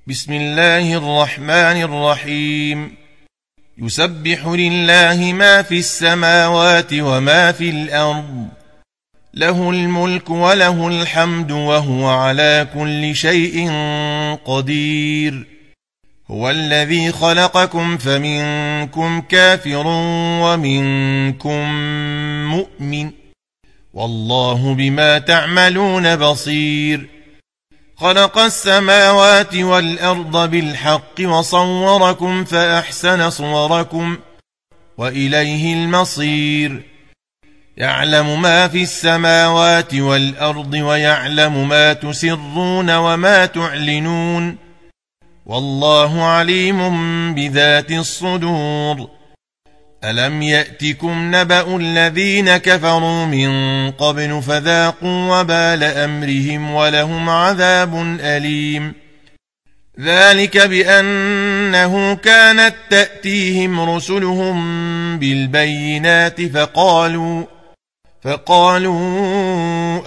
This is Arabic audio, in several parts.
بسم الله الرحمن الرحيم. يسبح لله ما في السماوات وما في الأرض، له الملك وله الحمد وهو على كل شيء قدير. هو الذي خلقكم فمنكم كافر ومنكم مؤمن، والله بما تعملون بصير. خلق السماوات والأرض بالحق وصوركم فأحسن صوركم وإليه المصير. يعلم ما في السماوات والأرض ويعلم ما تسرون وما تعلنون، والله عليم بذات الصدور. ألم يأتكم نبأ الذين كفروا من قبل فذاقوا وبال أمرهم ولهم عذاب أليم. ذلك بأنه كانت تأتيهم رسلهم بالبينات فقالوا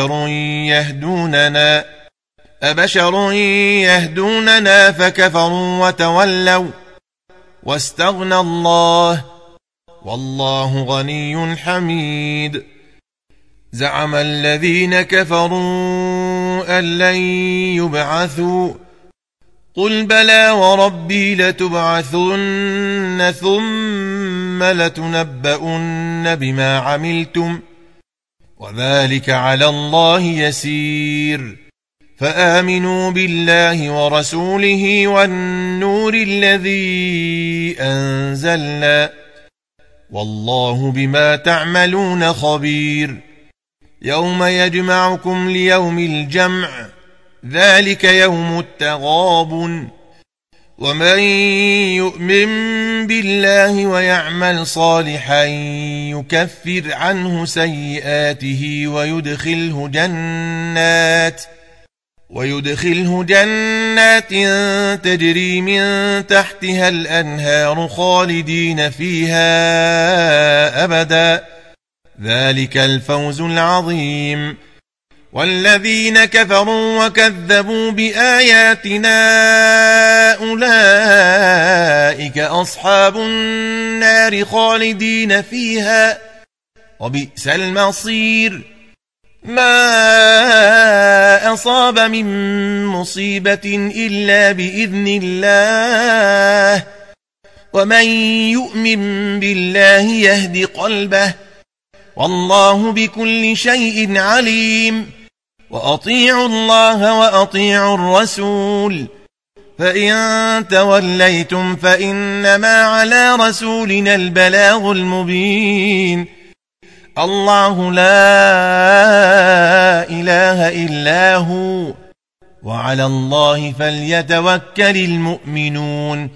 أبشر يهدوننا فكفروا وتولوا واستغنى الله، والله غني حميد. زعم الذين كفروا أن لن يبعثوا، قل بلى وربي لتبعثن ثم لتنبؤن بما عملتم، وذلك على الله يسير. فآمنوا بالله ورسوله والنور الذي أنزلنا، والله بما تعملون خبير. يوم يجمعكم ليوم الجمع، ذلك يوم التغابن. ومن يؤمن بالله ويعمل صالحا يكفر عنه سيئاته ويدخله جنات تجري من تحتها الأنهار خالدين فيها أبدا، ذلك الفوز العظيم. والذين كفروا وكذبوا بآياتنا أولئك أصحاب النار خالدين فيها، وبئس المصير. ما أصاب من مصيبة إلا بإذن الله، ومن يؤمن بالله يهد قلبه، والله بكل شيء عليم. وأطيعوا الله وأطيعوا الرسول، فإن توليتم فإنما على رسولنا البلاغ المبين. الله لا إله إلا هو، وعلى الله فليتوكل المؤمنون.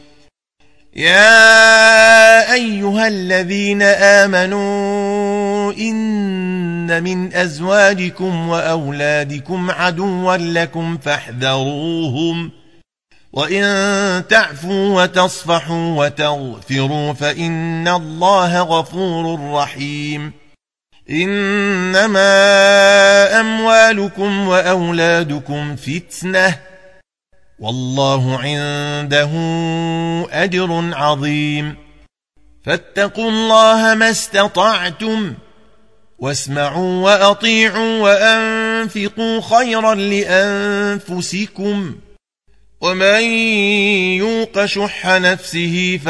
يا أيها الذين آمنوا إن من أزواجكم وأولادكم عدوا لكم فاحذروهم، وإن تعفوا وتصفحوا وتغفروا فإن الله غفور رحيم. إنما أموالكم وأولادكم فتنة، والله عنده أجر عظيم. فاتقوا الله ما استطعتم، واسمعوا وأطيعوا وأنفقوا خيرا لأنفسكم، ومن يوق شح نفسه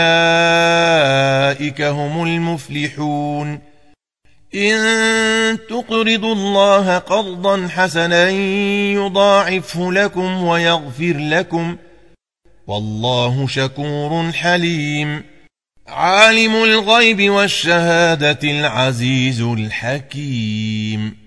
فأولئك هم المفلحون. إن تقرضوا الله قرضا حسنا يضاعفه لكم ويغفر لكم، والله شكور حليم. عالم الغيب والشهادة العزيز الحكيم.